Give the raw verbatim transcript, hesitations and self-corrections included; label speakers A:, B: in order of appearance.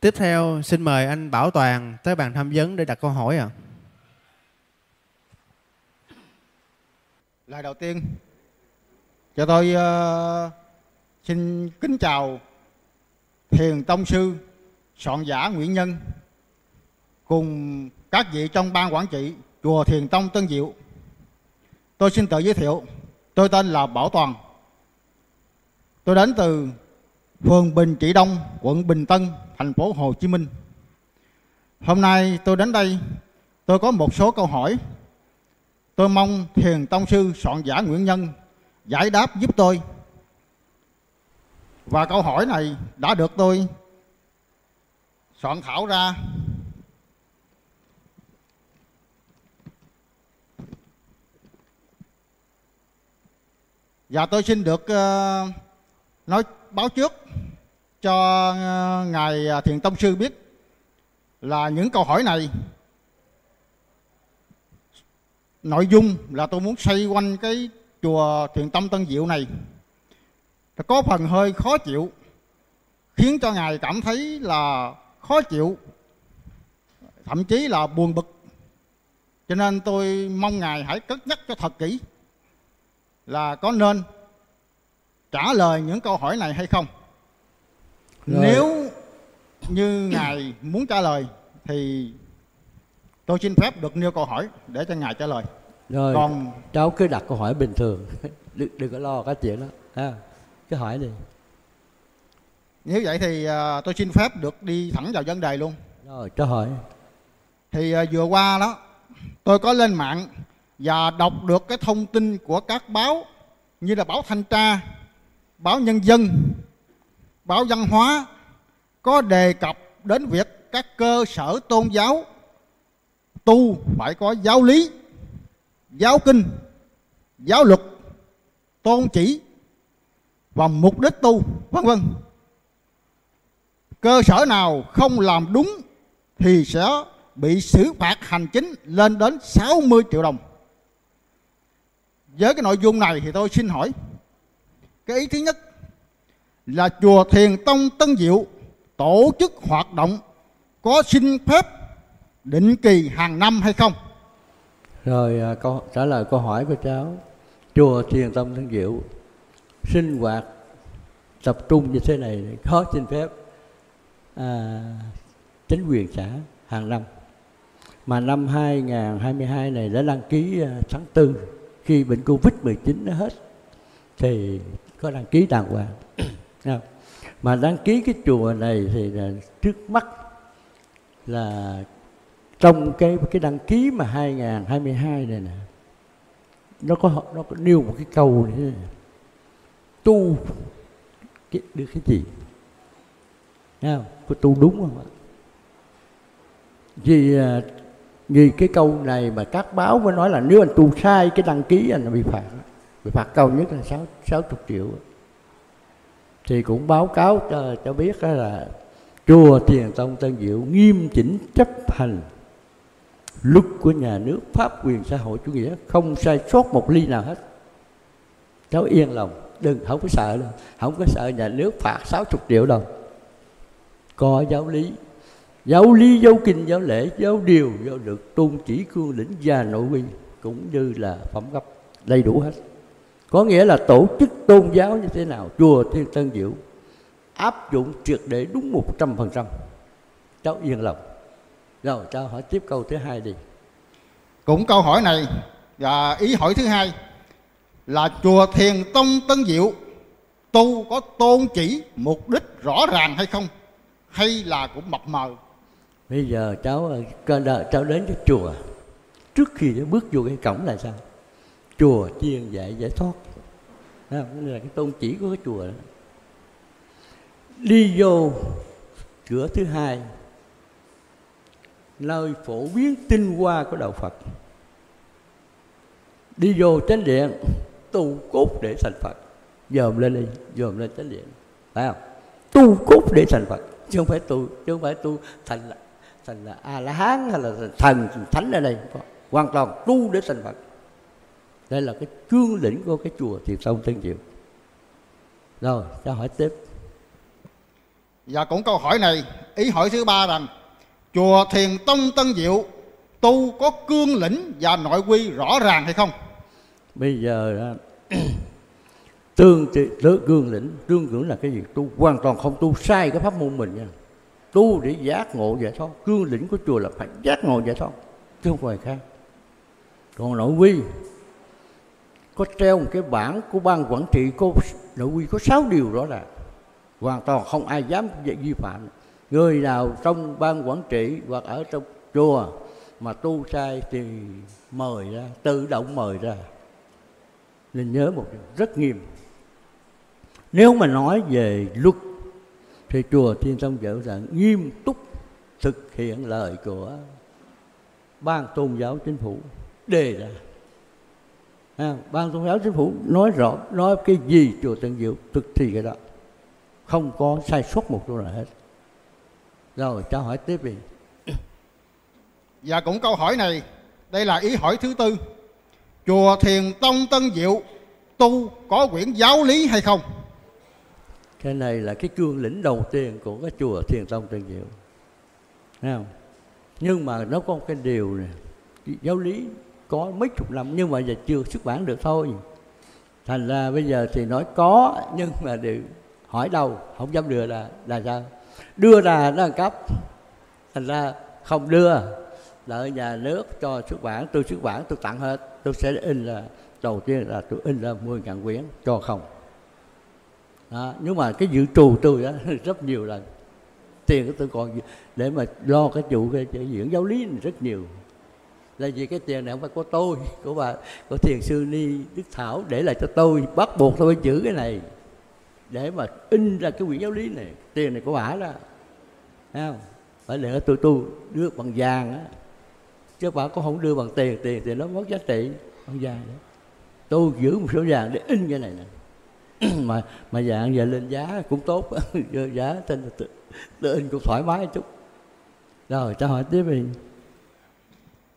A: Tiếp theo xin mời anh Bảo Toàn tới bàn tham vấn để đặt câu hỏi ạ. À.
B: Lời đầu tiên cho tôi uh, xin kính chào Thiền Tông Sư Soạn Giả Nguyễn Nhân cùng các vị trong ban quản trị chùa Thiền Tông Tân Diệu. Tôi xin tự giới thiệu, tôi tên là Bảo Toàn. Tôi đến từ phường Bình Trị Đông, quận Bình Tân, thành phố Hồ Chí Minh. Hôm nay tôi đến đây, tôi có một số câu hỏi. Tôi mong Thiền Tông Sư Soạn Giả Nguyễn Nhân giải đáp giúp tôi. Và câu hỏi này đã được tôi soạn thảo ra và tôi xin được uh, nói báo trước cho uh, ngài Thiền Tông Sư biết là những câu hỏi này nội dung là tôi muốn xoay quanh cái chùa Thiền Tông Tân Diệu này, có phần hơi khó chịu, khiến cho ngài cảm thấy là khó chịu, thậm chí là buồn bực. Cho nên tôi mong ngài hãy cất nhắc cho thật kỹ là có nên trả lời những câu hỏi này hay không. Rồi. Nếu như ngài muốn trả lời thì tôi xin phép được nêu câu hỏi để cho ngài trả lời.
C: Rồi, còn cháu cứ đặt câu hỏi bình thường, đừng, đừng có lo cái chuyện đó. À, cứ hỏi đi.
B: Nếu vậy thì uh, tôi xin phép được đi thẳng vào vấn đề luôn.
C: Rồi, cho hỏi.
B: Thì uh, vừa qua đó, tôi có lên mạng và đọc được cái thông tin của các báo như là báo Thanh Tra, báo Nhân dân, báo Văn hóa, có đề cập đến việc các cơ sở tôn giáo tu phải có giáo lý, giáo kinh, giáo luật, tôn chỉ và mục đích tu, vân vân. Cơ sở nào không làm đúng thì sẽ bị xử phạt hành chính lên đến sáu mươi triệu đồng. Với cái nội dung này thì tôi xin hỏi, cái ý thứ nhất là chùa Thiền Tông Tân Diệu tổ chức hoạt động có xin phép định kỳ hàng năm hay không?
C: Rồi, câu trả lời câu hỏi của cháu. Chùa Thiền Tông Tân Diệu sinh hoạt tập trung như thế này có xin phép à, chính quyền xã hàng năm. Mà năm hai không hai hai này đã đăng ký tháng tư, khi bệnh Covid mười chín nó hết thì có đăng ký đàng hoàng. Mà đăng ký cái chùa này thì là trước mắt là trong cái cái đăng ký mà hai không hai hai này nè, nó có nó có nêu một cái câu này: tu cái, được cái gì? Thấy không? Có tu đúng không ạ? Vì vì cái câu này mà các báo mới nói là nếu anh tu sai cái đăng ký anh bị phạt, bị phạt cao nhất là sáu sáu chục triệu. Thì cũng báo cáo cho, cho biết là chùa Thiền Tông Tân Diệu nghiêm chỉnh chấp hành luật của nhà nước, pháp quyền xã hội chủ nghĩa, không sai sót một ly nào hết. Cháu yên lòng, đừng, không có sợ đâu, không có sợ nhà nước phạt sáu chục triệu đâu. Có giáo lý, giáo lý, giáo kinh, giáo lễ, giáo điều, giáo được tôn chỉ, cương lĩnh và nội quy, cũng như là phẩm cấp đầy đủ hết. Có nghĩa là tổ chức tôn giáo như thế nào, chùa Thiên Tân Diệu áp dụng triệt để đúng một trăm phần trăm. Cháu yên lòng. Rồi cháu hỏi tiếp câu thứ hai đi.
B: Cũng câu hỏi này và ý hỏi thứ hai là chùa Thiền Tông Tân Diệu tu có tôn chỉ, mục đích rõ ràng hay không, hay là cũng mập mờ?
C: Bây giờ cháu cháu đến cái chùa, trước khi cháu bước vô cái cổng là sao? Chùa chuyên dạy giải thoát. Đó là cái tôn chỉ của cái chùa đó. Đi vô cửa thứ hai, nơi phổ biến tinh hoa của đạo Phật. Đi vô chánh điện, tu cốt để thành Phật. Dòm lên đi, dòm lên chánh điện, phải không? Tu cốt để thành Phật, chứ không phải tu, chứ không phải tu thành là thành là A La Hán hay là thần thánh ở đây. Hoàn toàn tu để thành Phật. Đây là cái cương lĩnh của cái chùa Thiền Tông Tân Diệu. Rồi, cho hỏi tiếp.
B: Và cũng câu hỏi này, ý hỏi thứ ba rằng chùa Thiền Tông Tân Diệu tu có cương lĩnh và nội quy rõ ràng hay không?
C: Bây giờ đó, tương tương cương lĩnh, tương cương là cái gì? Tu hoàn toàn không tu sai cái pháp môn mình nha. Tu để giác ngộ giải thoát. Cương lĩnh của chùa là phải giác ngộ giải thoát, chứ không phải khác. Còn nội quy có treo một cái bảng của ban quản trị, có nội quy có sáu điều rõ ràng, hoàn toàn không ai dám vi phạm. Người nào trong ban quản trị hoặc ở trong chùa mà tu sai thì mời ra, tự động mời ra. Nên nhớ một điều rất nghiêm. Nếu mà nói về luật thì chùa Thiên Tông Diệu là nghiêm túc thực hiện lời của ban tôn giáo chính phủ đề ra. À, ban tôn giáo chính phủ nói rõ, nói cái gì chùa Tân Diệu thực thi cái đó, không có sai sót một chỗ nào hết. Rồi cháu hỏi tiếp đi.
B: Và cũng câu hỏi này, đây là ý hỏi thứ tư, chùa Thiền Tông Tân Diệu tu có quyển giáo lý hay không?
C: Cái này là cái cương lĩnh đầu tiên của cái chùa Thiền Tông Tân Diệu, thấy không? Nhưng mà nó có một cái điều này, giáo lý có mấy chục năm nhưng mà giờ chưa xuất bản được thôi. Thành ra bây giờ thì nói có, nhưng mà đều hỏi đâu, không dám đưa ra, là sao? Đưa ra nó cấp, thành ra không đưa. Đợi nhà nước cho xuất bản, tôi xuất bản tôi tặng hết. Tôi sẽ in là, đầu tiên là tôi in ra mười ngàn quyển cho không. Đó, nhưng mà cái dự trù tôi đó, rất nhiều lần tiền của tôi còn để mà lo cái vụ cái diễn giáo lý này rất nhiều. Là vì cái tiền này không phải của tôi, của bà, của Thiền sư Ni Đức Thảo để lại cho tôi, bắt buộc tôi phải giữ cái này để mà in ra cái quyển giáo lý này. Tiền này của bà đó, thấy không? Phải để tôi tu đưa bằng vàng á, chứ bà cũng không đưa bằng tiền, tiền thì nó mất giá trị. Bằng vàng đó, tôi giữ một số vàng để in cái này nè. mà mà vàng giờ lên giá cũng tốt, giá tên tôi in cũng thoải mái chút. Rồi ta hỏi tiếp đi.